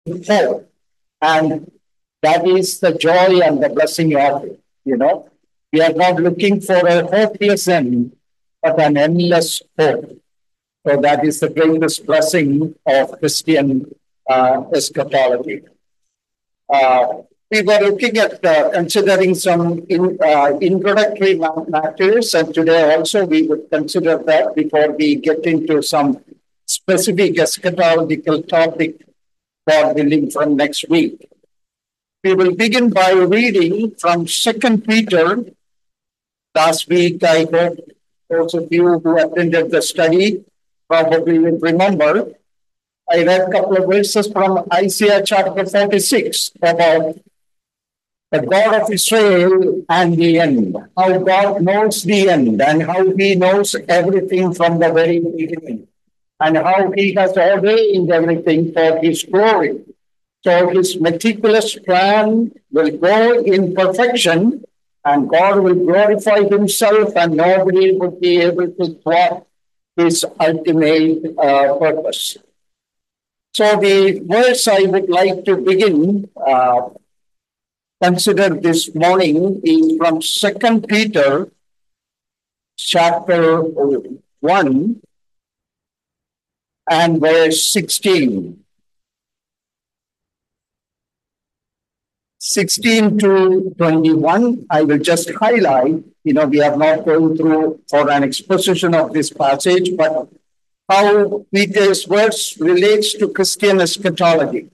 hope. And that is the joy and the blessing of it. We are not looking for a hopeless end, but an endless hope. So that is the greatest blessing of Christian eschatology. We were looking at considering some introductory matters, and today also we would consider that before we get into some specific eschatological topic, God willing, from next week. We will begin by reading from 2 Peter. Last week, I hope those of you who attended the study probably will remember, I read a couple of verses from Isaiah chapter 46 about the God of Israel and the end, how God knows the end and how he knows everything from the very beginning and how he has ordained everything for his glory. So his meticulous plan will go in perfection and God will glorify himself and nobody will be able to thwart his ultimate purpose. So the verse I would like to begin consider this morning is from 2 Peter chapter 1 and verse 16. 16 to 21, I will just highlight, we are not going through for an exposition of this passage, but how Peter's verse relates to Christian eschatology.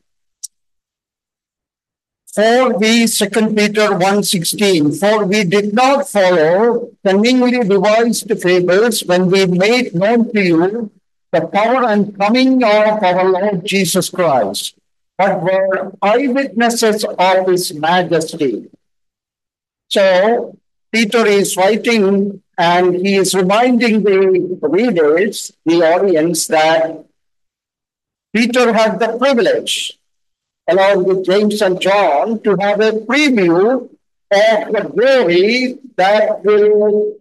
For we, 2 Peter 1:16, for we did not follow cunningly devised fables when we made known to you the power and coming of our Lord Jesus Christ, but were eyewitnesses of his majesty. So Peter is writing and he is reminding the readers, the audience, that Peter had the privilege, along with James and John, to have a preview of the glory that will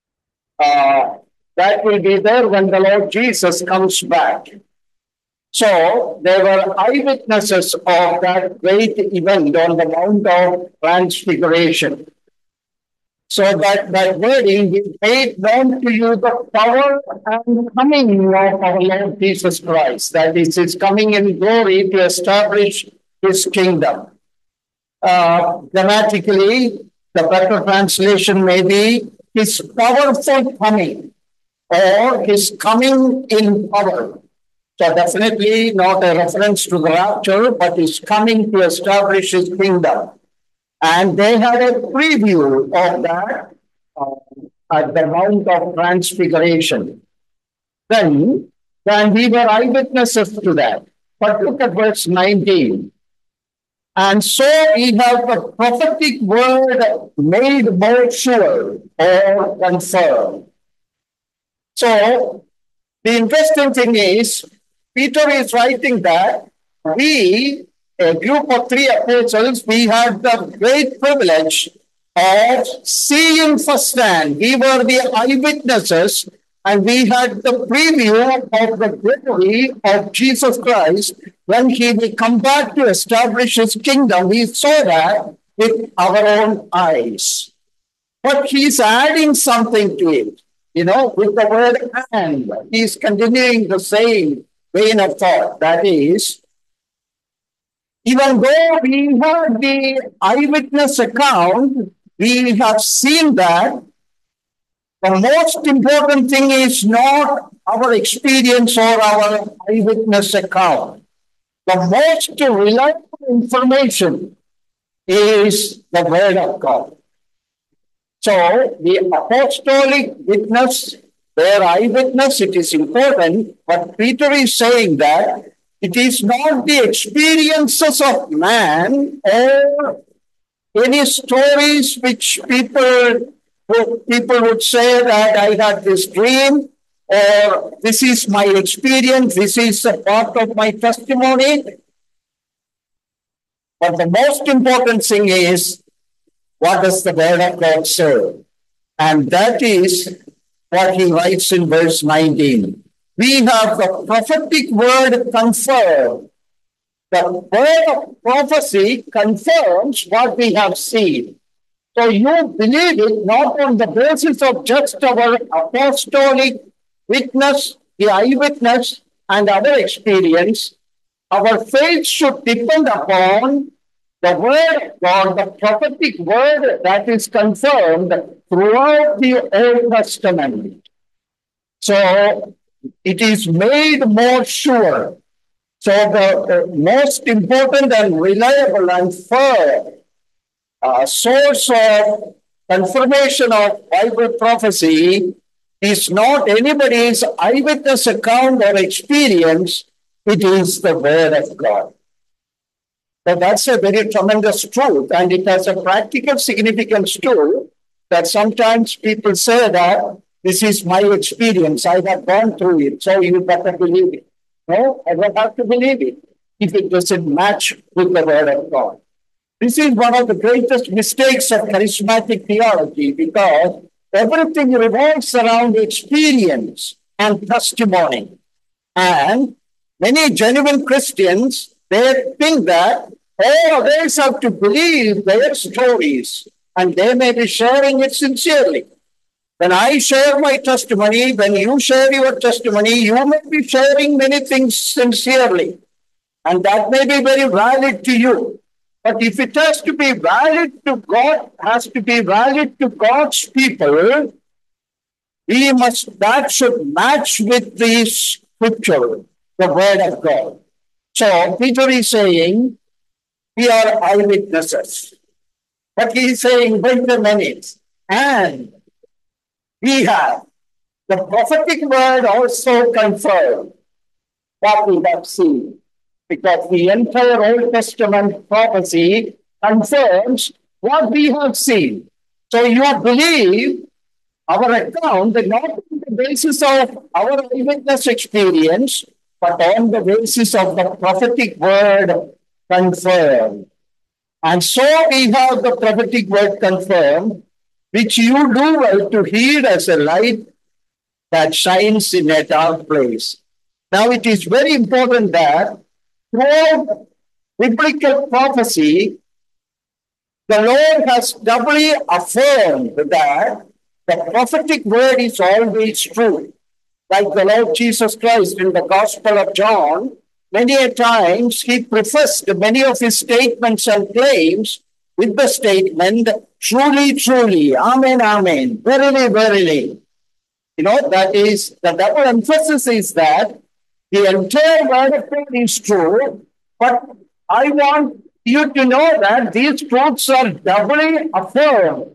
be there when the Lord Jesus comes back. So they were eyewitnesses of that great event on the Mount of Transfiguration. So that wording, we made known to you the power and coming of our Lord Jesus Christ. That is his coming in glory to establish his kingdom. Grammatically, the better translation may be his powerful coming or his coming in power. So definitely not a reference to the rapture, but is coming to establish his kingdom. And they had a preview of that at the Mount of Transfiguration. Then we were eyewitnesses to that. But look at verse 19. And so we have the prophetic word made more sure or confirmed. So the interesting thing is, Peter is writing that we, a group of 3 apostles, we had the great privilege of seeing firsthand. We were the eyewitnesses and we had the preview of the glory of Jesus Christ when he will come back to establish his kingdom. We saw that with our own eyes. But he's adding something to it, with the word and. He's continuing the same vein of thought. That is, even though we have the eyewitness account, we have seen that the most important thing is not our experience or our eyewitness account. The most reliable information is the Word of God. So the apostolic witness, their eyewitness, it is important, but Peter is saying that it is not the experiences of man or any stories which people would say that I had this dream or this is my experience, this is a part of my testimony. But the most important thing is, what does the Word of God say? And that is what he writes in verse 19. We have the prophetic word confirmed. The word of prophecy confirms what we have seen. So you believe it not on the basis of just our apostolic witness, the eyewitness, and our experience. Our faith should depend upon the word of God, the prophetic word that is confirmed throughout the Old Testament. So it is made more sure. So the most important and reliable and firm source of confirmation of Bible prophecy is not anybody's eyewitness account or experience, it is the Word of God. So that's a very tremendous truth, and it has a practical significance too, that sometimes people say that this is my experience, I have gone through it, so you better believe it. No, I don't have to believe it if it doesn't match with the Word of God. This is one of the greatest mistakes of charismatic theology because everything revolves around experience and testimony. And many genuine Christians, they think that all others have to believe their stories and they may be sharing it sincerely. When I share my testimony, when you share your testimony, you may be sharing many things sincerely. And that may be very valid to you. But if it has to be valid to God, has to be valid to God's people, that should match with the scripture, the word of God. So Peter is saying, we are eyewitnesses. But he is saying, wait a minute, and we have the prophetic word also confirmed what we have seen. Because the entire Old Testament prophecy confirms what we have seen. So you believe our account not on the basis of our eyewitness experience, but on the basis of the prophetic word confirmed. And so we have the prophetic word confirmed, which you do well to heed as a light that shines in a dark place. Now it is very important that throughout biblical prophecy, the Lord has doubly affirmed that the prophetic word is always true. Like the Lord Jesus Christ in the Gospel of John, many a times he prefaced many of his statements and claims with the statement, truly, truly, amen, amen, verily, verily. You know, that is, the double emphasis is that the entire word of God is true, but I want you to know that these truths are doubly affirmed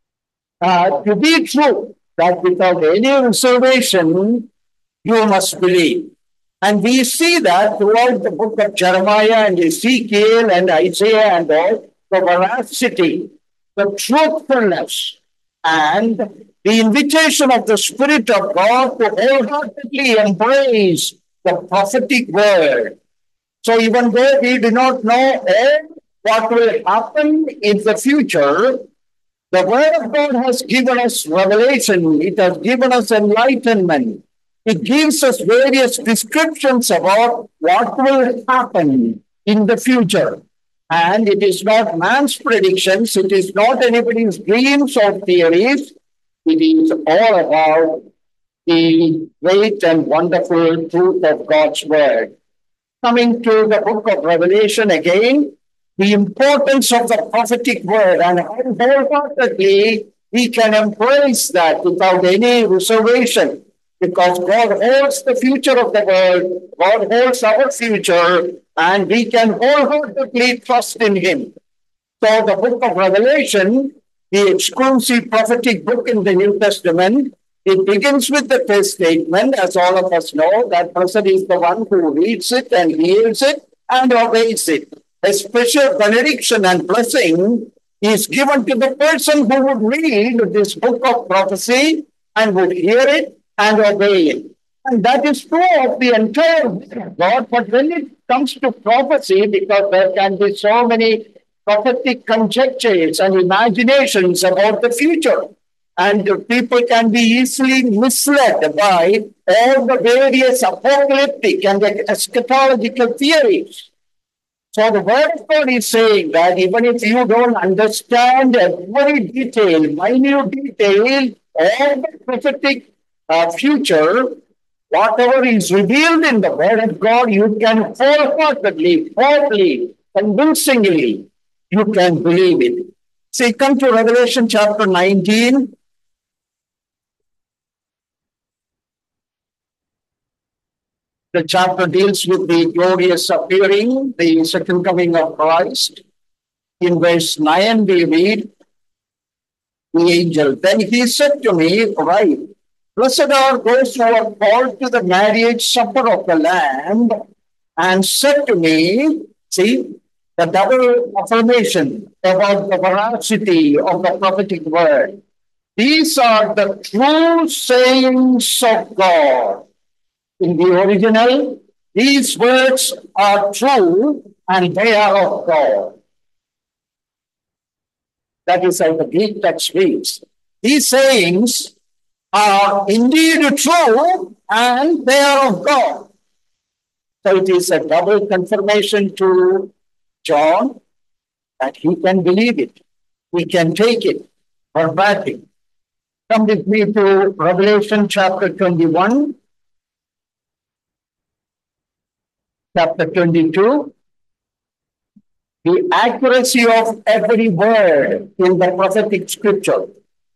to be true, that without any reservation, you must believe. And we see that throughout the book of Jeremiah and Ezekiel and Isaiah and all, the veracity, the truthfulness, and the invitation of the Spirit of God to wholeheartedly embrace the prophetic word. So even though we do not know all what will happen in the future, the Word of God has given us revelation. It has given us enlightenment. It gives us various descriptions about what will happen in the future. And it is not man's predictions. It is not anybody's dreams or theories. It is all about the great and wonderful truth of God's Word. Coming to the book of Revelation again, the importance of the prophetic word and how wholeheartedly we can embrace that without any reservation, because God holds the future of the world, God holds our future, and we can wholeheartedly trust in Him. So the book of Revelation, the exclusive prophetic book in the New Testament, it begins with the first statement, as all of us know, that person is the one who reads it and hears it and obeys it. A special benediction and blessing is given to the person who would read this book of prophecy and would hear it and obey it. And that is true of the entire book of God. But when it comes to prophecy, because there can be so many prophetic conjectures and imaginations about the future, and people can be easily misled by all the various apocalyptic and eschatological theories. So the word of God is saying that even if you don't understand every detail, minute detail, all the prophetic future, whatever is revealed in the word of God, you can wholeheartedly, firmly, convincingly, you can believe it. See, come to Revelation chapter 19. The chapter deals with the glorious appearing, the second coming of Christ. In verse 9, we read, the angel, then he said to me, right, blessed are those who are called to the marriage supper of the Lamb, and said to me, see, the double affirmation about the veracity of the prophetic word. These are the true sayings of God. In the original, these words are true and they are of God. That is how the Greek text reads. These sayings are indeed true and they are of God. So it is a double confirmation to John that he can believe it. He can take it verbatim. Come with me to Revelation chapter 21, chapter 22. The accuracy of every word in the prophetic scripture.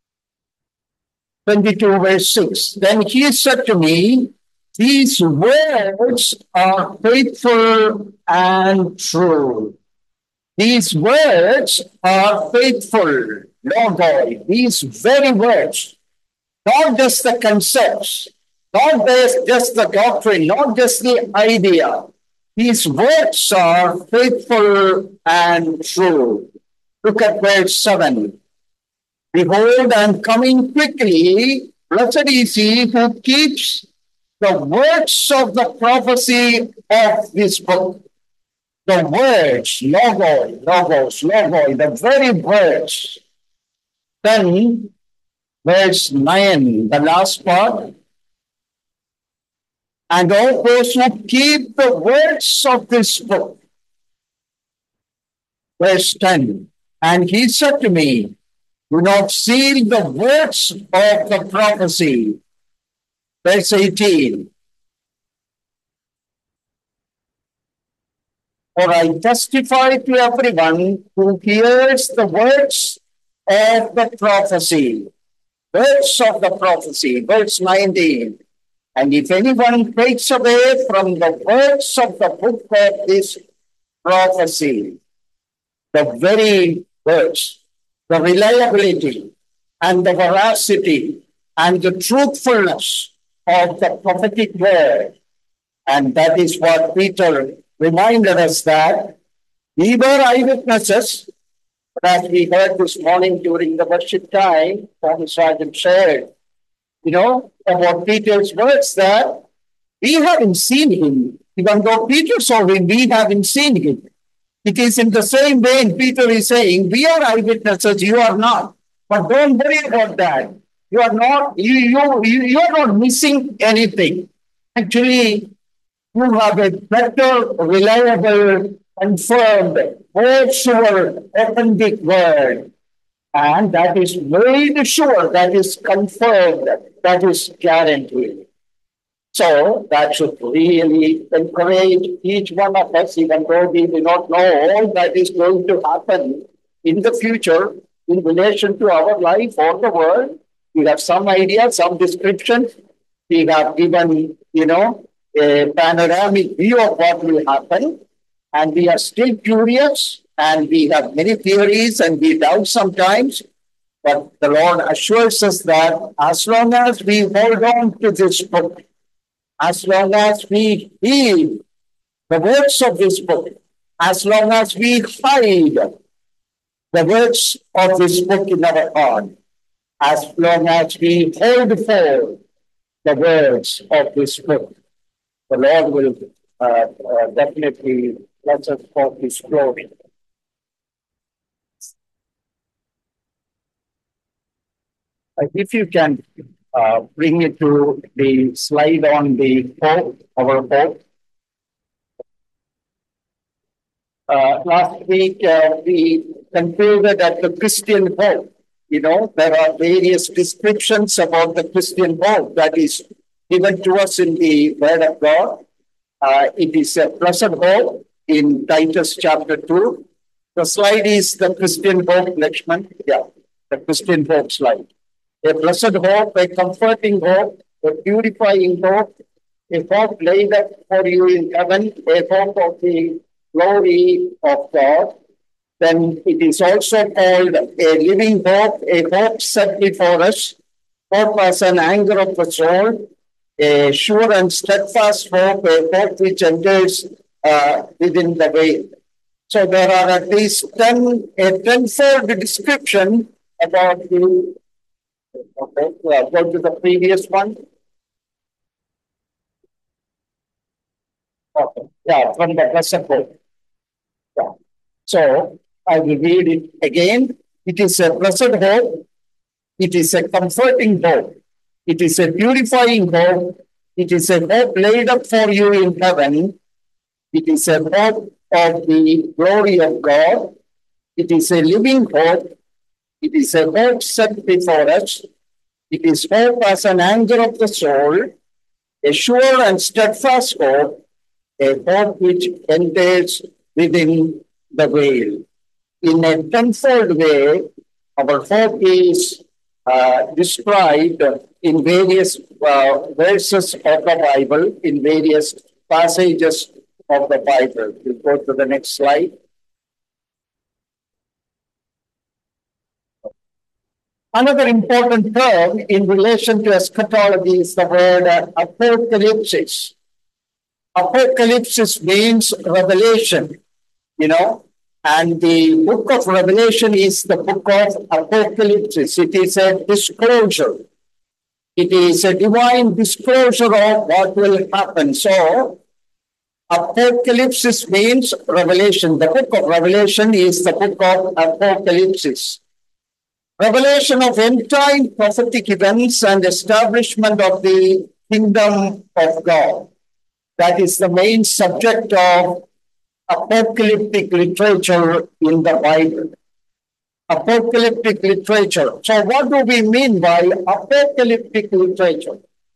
22 verse 6. Then he said to me, these words are faithful and true. These words are faithful, Logoi. These very words, not just the concepts, not just the doctrine, not just the idea. These words are faithful and true. Look at verse 7. Behold, I am coming quickly. Blessed is he who keeps the words of the prophecy of this book. The words, logos, the very words. Then, verse 9, the last part. And all those who keep the words of this book. Verse 10. And he said to me, do not seal the words of the prophecy. Verse 18. For I testify to everyone who hears the words of the prophecy. Words of the prophecy. Verse 19. And if anyone takes away from the words of the book of this prophecy, the very words, the reliability and the veracity and the truthfulness of the prophetic word. And that is what Peter reminded us that we were eyewitnesses, but as we heard this morning during the worship time, Pastor Sergeant shared, about Peter's words that we haven't seen him. Even though Peter saw him, we haven't seen him. It is in the same vein Peter is saying, we are eyewitnesses, you are not. But don't worry about that. You are not, you are not missing anything. Actually, you have a better, reliable, confirmed, more sure, authentic word. And that is very sure, that is confirmed, that is guaranteed. So that should really encourage each one of us, even though we do not know all that is going to happen in the future in relation to our life or the world. We have some idea, some description. We have given, a panoramic view of what will happen. And we are still curious and we have many theories and we doubt sometimes. But the Lord assures us that as long as we hold on to this book, as long as we heed the words of this book, as long as we hide the words of this book in our heart, as long as we hold forth the words of this book, the Lord will definitely bless us for His glory. If you can bring it to the slide on the hope, our hope. Last week, we concluded at the Christian hope. There are various descriptions about the Christian hope that is given to us in the Word of God. It is a blessed hope in Titus chapter 2. The slide is the Christian hope, Lakshman. Yeah, the Christian hope slide. A blessed hope, a comforting hope, a purifying hope, a hope laid up for you in heaven, a hope of the glory of God. Then it is also called a living hope, a hope set before us, hope as an anchor of the soul, a sure and steadfast hope, a hope which endures within the veil. So there are at least a tenfold description about the. Okay, go to the previous one. Okay, yeah, from the blessed hope. Yeah. So I will read it again. It is a blessed hope. It is a comforting hope. It is a purifying hope. It is a hope laid up for you in heaven. It is a hope of the glory of God. It is a living hope. It is a hope set before us. It is hope as an anchor of the soul, a sure and steadfast hope, a hope which endures within the veil. In a tenfold way, our hope is described in various verses of the Bible, in various passages of the Bible. We'll go to the next slide. Another important term in relation to eschatology is the word apocalypsis. Apocalypsis means revelation, and the book of Revelation is the book of Apocalypse. It is a disclosure. It is a divine disclosure of what will happen. So, Apocalypse means revelation. The book of Revelation is the book of Apocalypse. Revelation of end-time prophetic events and establishment of the kingdom of God. That is the main subject of apocalyptic literature in the Bible. Apocalyptic literature. So what do we mean by apocalyptic literature?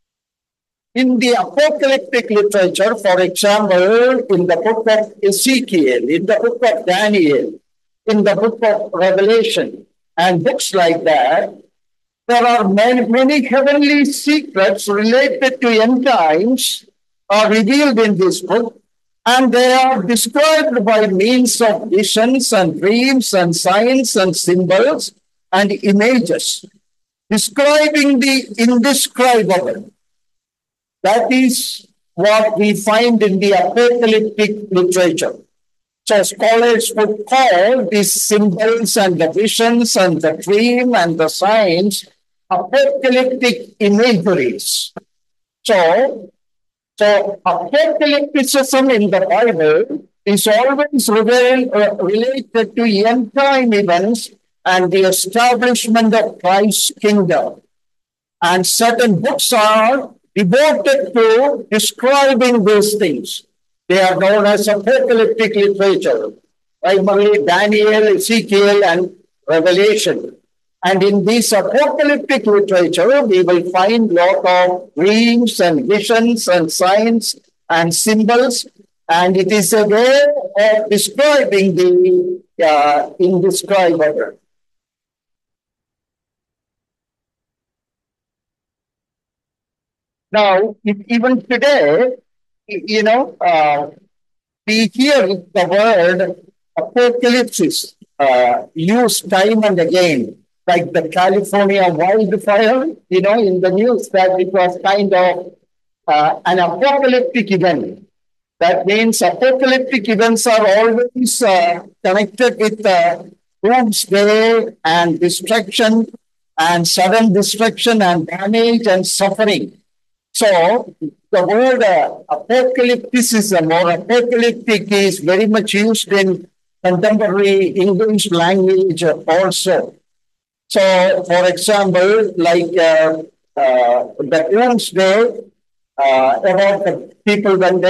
In the apocalyptic literature, for example, in the book of Ezekiel, in the book of Daniel, in the book of Revelation, and books like that, there are many heavenly secrets related to end times are revealed in this book, and they are described by means of visions and dreams and signs and symbols and images, describing the indescribable. That is what we find in the apocalyptic literature. So scholars would call these symbols and the visions and the dream and the signs apocalyptic imageries. So apocalypticism in the Bible is always related to end-time events and the establishment of Christ's kingdom. And certain books are devoted to describing these things. They are known as apocalyptic literature, primarily Daniel, Ezekiel, and Revelation. And in this apocalyptic literature, we will find a lot of dreams and visions and signs and symbols. And it is a way of describing the indescribable. Now, even today, we hear the word apocalypse used time and again, like the California wildfire, in the news that it was kind of an apocalyptic event. That means apocalyptic events are always connected with doomsday and destruction and sudden destruction and damage and suffering. So the word apocalypticism or apocalyptic is very much used in contemporary English language also. So, for example, like the doomsday, about the people when they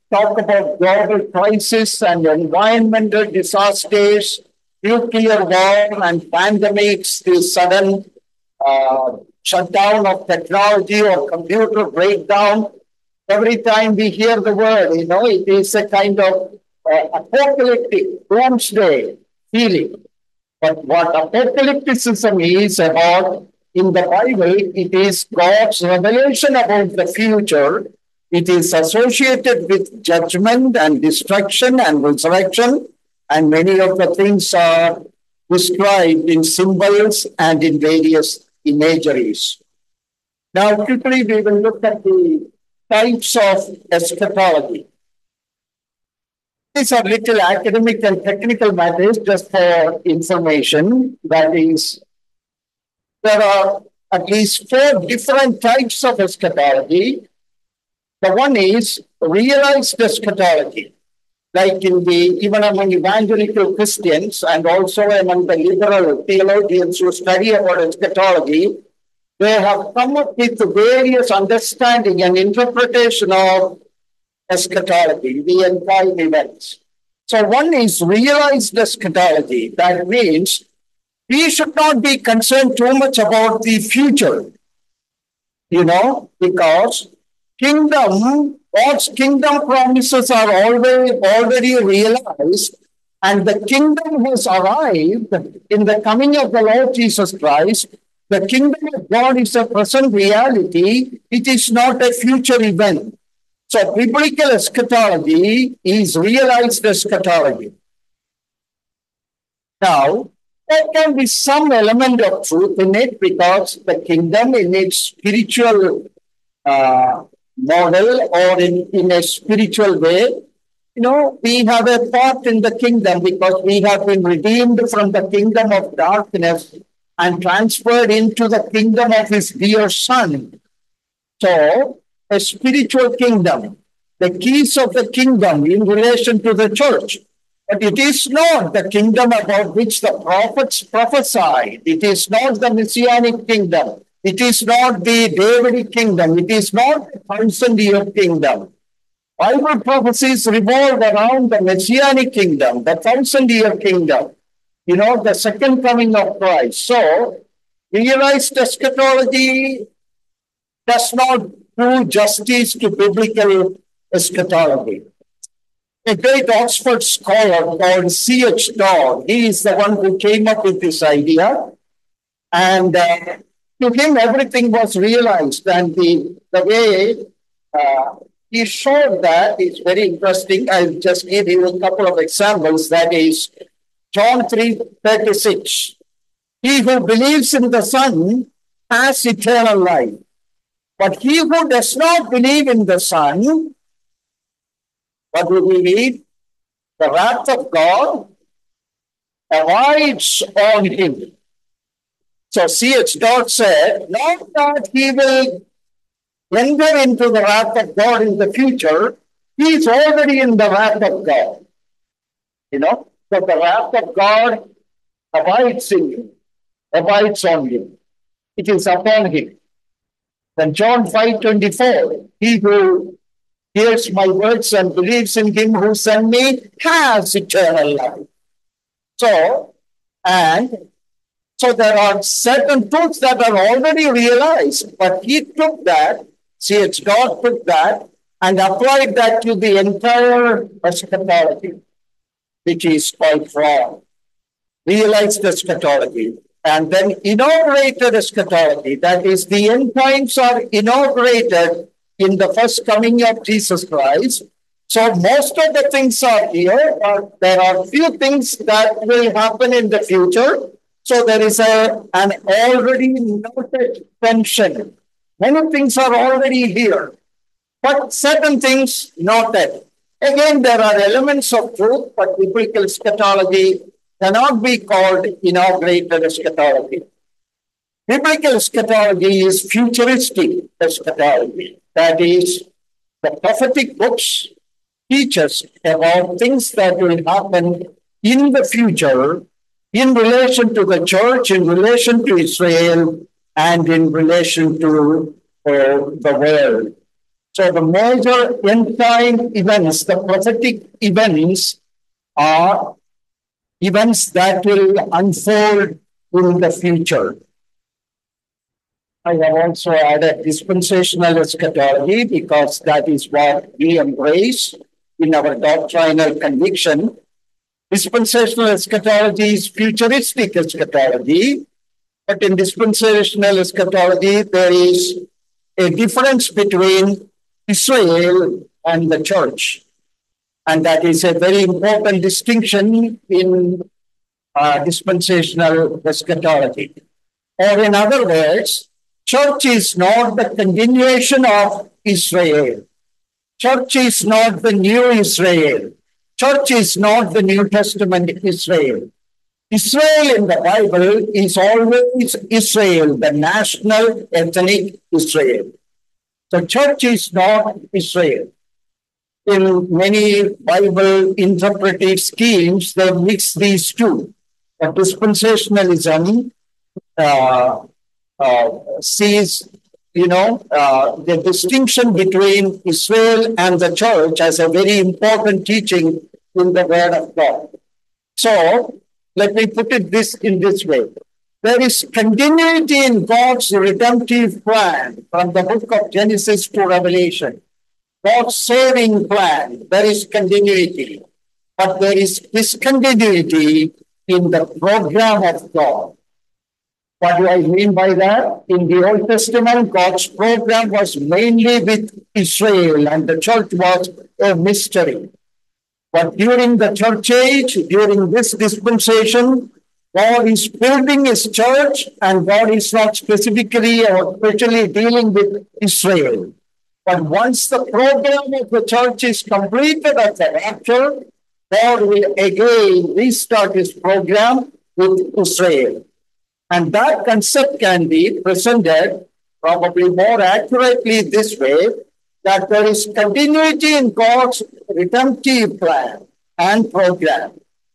talk about global crisis and environmental disasters, nuclear war and pandemics, the sudden shutdown of technology or computer breakdown. Every time we hear the word, it is a kind of apocalyptic, doomsday feeling. But what apocalypticism is about in the Bible, it is God's revelation about the future. It is associated with judgment and destruction and resurrection, and many of the things are described in symbols and in various imageries. Now, quickly, we will look at the types of eschatology. These are little academic and technical matters just for information. That is, there are at least 4 different types of eschatology. The one is realized eschatology, like even among evangelical Christians and also among the liberal theologians who study about eschatology, they have come up with various understanding and interpretation of eschatology, the end time events. So one is realized eschatology. That means we should not be concerned too much about the future, because God's kingdom promises are already realized, and the kingdom has arrived in the coming of the Lord Jesus Christ. The kingdom of God is a present reality. It is not a future event. So biblical eschatology is realized eschatology. Now, there can be some element of truth in it because the kingdom in its spiritual model or in a spiritual way, we have a part in the kingdom because we have been redeemed from the kingdom of darkness and transferred into the kingdom of his dear Son. So, a spiritual kingdom, the keys of the kingdom in relation to the church. But it is not the kingdom about which the prophets prophesied. It is not the messianic kingdom. It is not the Davidic kingdom. It is not the 1,000-year kingdom. Bible prophecies revolve around the messianic kingdom, the 1,000-year kingdom, the second coming of Christ. So, realized eschatology does not do justice to biblical eschatology. A great Oxford scholar called C.H. Dodd, he is the one who came up with this idea. And to him, everything was realized. And the way he showed that is very interesting. I'll just give you a couple of examples. That is John 3:36. He who believes in the Son has eternal life. But he who does not believe in the Son, what do we read? The wrath of God abides on him. So C.H. Dodd said, not that he will enter into the wrath of God in the future, he is already in the wrath of God. But the wrath of God abides in him, abides on him. It is upon him. Then John 5:24, he who hears my words and believes in him who sent me has eternal life. So there are certain truths that are already realized, but he took that, C.H. Dodd took that and applied that to the entire eschatology, which is quite wrong. Realized eschatology. And then inaugurated eschatology, that is, the end times are inaugurated in the first coming of Jesus Christ. So most of the things are here, but there are few things that will happen in the future. So there is an already noted tension. Many things are already here, but certain things noted. Again, there are elements of truth, but biblical eschatology cannot be called inaugurated eschatology. Biblical eschatology is futuristic eschatology. That is, the prophetic books teach us about things that will happen in the future in relation to the church, in relation to Israel, and in relation to the world. So the major end time events, the prophetic events, are events that will unfold in the future. I have also added dispensational eschatology because that is what we embrace in our doctrinal conviction. Dispensational eschatology is futuristic eschatology, but in dispensational eschatology, there is a difference between Israel and the church. And that is a very important distinction in dispensational eschatology. Or in other words, church is not the continuation of Israel. Church is not the new Israel. Church is not the New Testament Israel. Israel in the Bible is always Israel, the national ethnic Israel. The church is not Israel. In many Bible interpretive schemes, they mix these two. But dispensationalism sees, the distinction between Israel and the church as a very important teaching in the Word of God. So, let me put it in this way. There is continuity in God's redemptive plan from the book of Genesis to Revelation. God's saving plan, there is continuity. But there is discontinuity in the program of God. What do I mean by that? In the Old Testament, God's program was mainly with Israel, and the church was a mystery. But during the church age, during this dispensation, God is building his church, and God is not specifically or especially dealing with Israel. But once the program of the church is completed at the rapture, God will again restart his program with Israel. And that concept can be presented probably more accurately this way, that there is continuity in God's redemptive plan and program.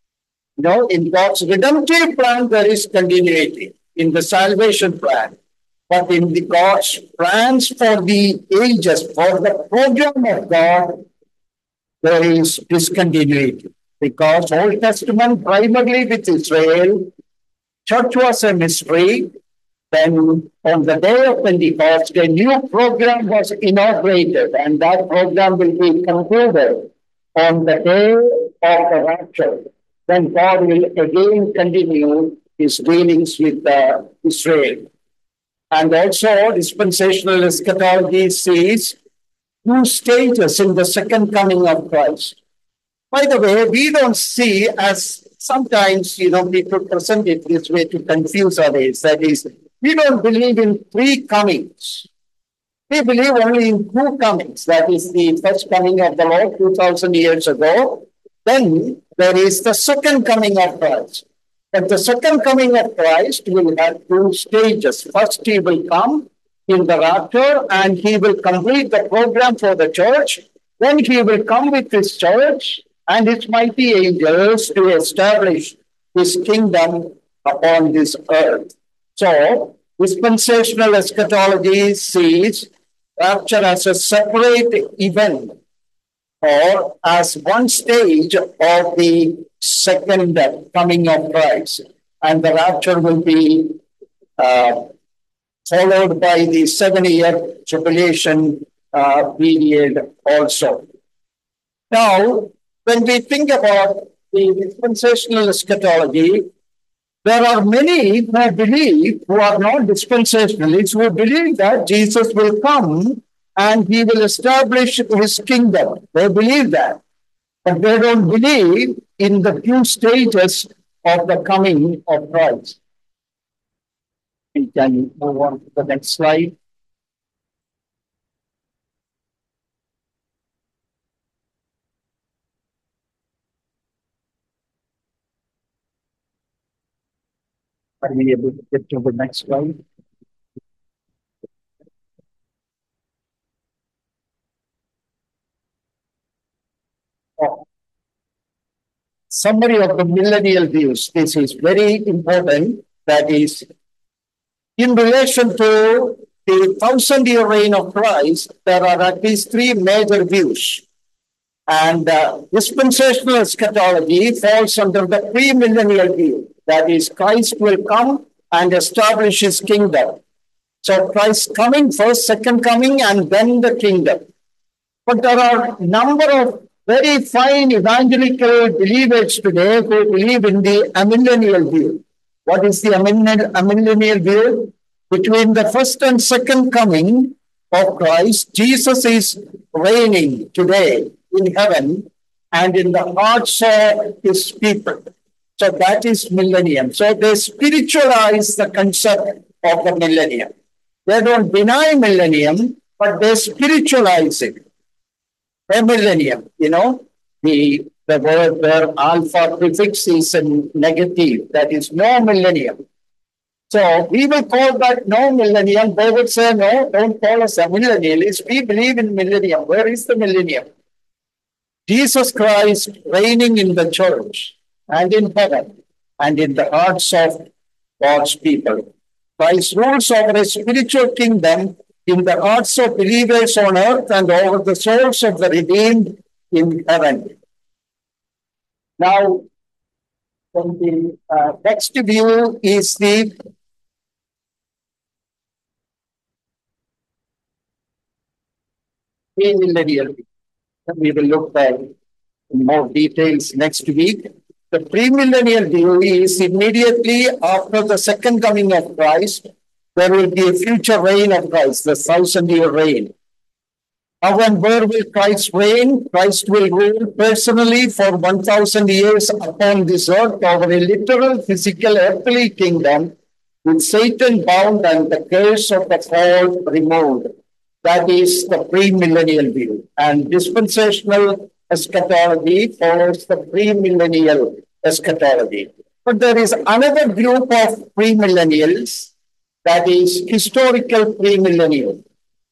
In God's redemptive plan, there is continuity in the salvation plan. But in God's plans for the ages, for the program of God, there is discontinuity. Because Old Testament primarily with Israel, church was a mystery. Then on the day of Pentecost, a new program was inaugurated, and that program will be concluded on the day of the rapture. Then God will again continue his dealings with Israel. And also, dispensational eschatology sees two stages in the second coming of Christ. By the way, we don't see, as sometimes, people present it this way to confuse others. That is, we don't believe in three comings. We believe only in two comings. That is the first coming of the Lord 2,000 years ago. Then there is the second coming of Christ. But the second coming of Christ will have two stages. First, he will come in the rapture and he will complete the program for the church. Then he will come with his church and his mighty angels to establish his kingdom upon this earth. So, dispensational eschatology sees rapture as a separate event or as one stage of the second coming of Christ. And the rapture will be followed by the 7-year tribulation period also. Now, when we think about the dispensational eschatology, there are many who believe, who are not dispensationalists, who believe that Jesus will come and he will establish his kingdom. They believe that. But they don't believe in the few stages of the coming of Christ. We can move on to the next slide. Are we able to get to the next slide? Summary of the millennial views. This is very important. That is, in relation to the thousand-year reign of Christ, there are at least three major views. And dispensational eschatology falls under the premillennial view. That is, Christ will come and establish his kingdom. So Christ coming first, second coming, and then the kingdom. But there are a number of very fine evangelical believers today who believe in the amillennial view. What is the amillennial view? Between the first and second coming of Christ, Jesus is reigning today in heaven and in the hearts of his people. So that is millennium. So they spiritualize the concept of the millennium. They don't deny millennium, but they spiritualize it. A millennium, the word where alpha prefix is a negative, that is no millennium. So we will call that no millennium. They would say, no, don't call us a millennialist. We believe in millennium. Where is the millennium? Jesus Christ reigning in the church and in heaven and in the hearts of God's people. Christ rules over a spiritual kingdom in the hearts of believers on earth and over the souls of the redeemed in heaven. Now, from the next view is the premillennial view. We will look at in more details next week. The premillennial view is immediately after the second coming of Christ, there will be a future reign of Christ, the thousand-year reign. How and where will Christ reign? Christ will rule personally for 1,000 years upon this earth over a literal, physical, earthly kingdom with Satan bound and the curse of the fall removed. That is the premillennial view. And dispensational eschatology follows the premillennial eschatology. But there is another group of premillennials, that is historical premillennial.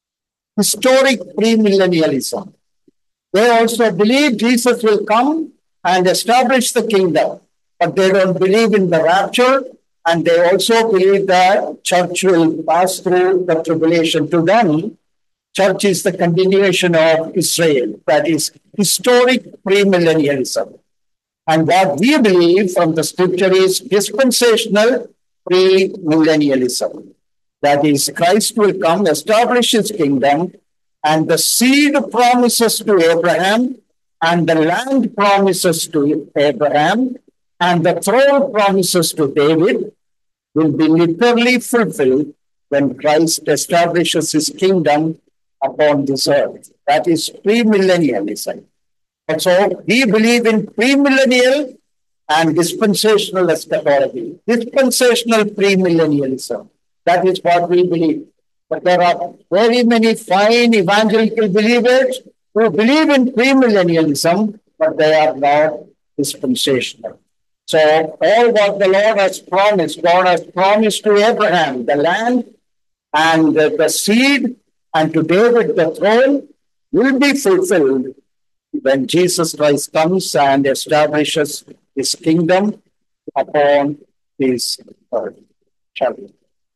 Historic premillennialism. They also believe Jesus will come and establish the kingdom, but they don't believe in the rapture, and they also believe that church will pass through the tribulation. To them, church is the continuation of Israel. That is historic premillennialism. And what we believe from the scripture is dispensational premillennialism. That is, Christ will come, establish his kingdom, and the seed promises to Abraham, and the land promises to Abraham, and the throne promises to David will be literally fulfilled when Christ establishes his kingdom upon this earth. That is premillennialism. And so we believe in premillennial and dispensational eschatology. Dispensational premillennialism. That is what we believe. But there are very many fine evangelical believers who believe in premillennialism, but they are not dispensational. So all what the Lord has promised, God has promised to Abraham, the land and the seed, and to David the throne, will be fulfilled when Jesus Christ comes and establishes his kingdom upon this earth. Shall we?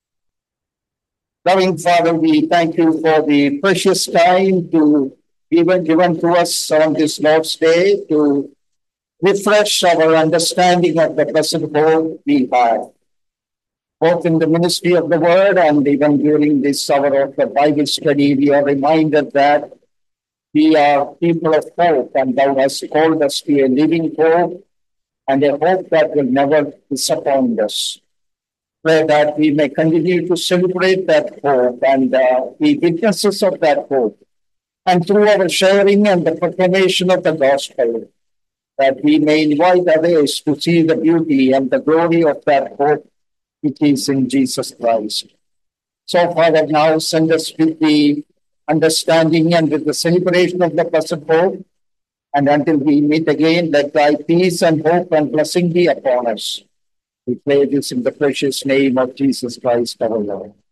Loving Father, we thank you for the precious time given to us on this Lord's Day to refresh our understanding of the blessed hope we have. Both in the ministry of the word and even during this hour of the Bible study, we are reminded that we are people of hope, and thou hast called us to a living hope and a hope that will never disappoint us. Pray that we may continue to celebrate that hope and be witnesses of that hope. And through our sharing and the proclamation of the gospel, that we may invite others to see the beauty and the glory of that hope which is in Jesus Christ. So, Father, now send us with the understanding and with the celebration of the blessed hope. And until we meet again, let thy peace and hope and blessing be upon us. We pray this in the precious name of Jesus Christ our Lord.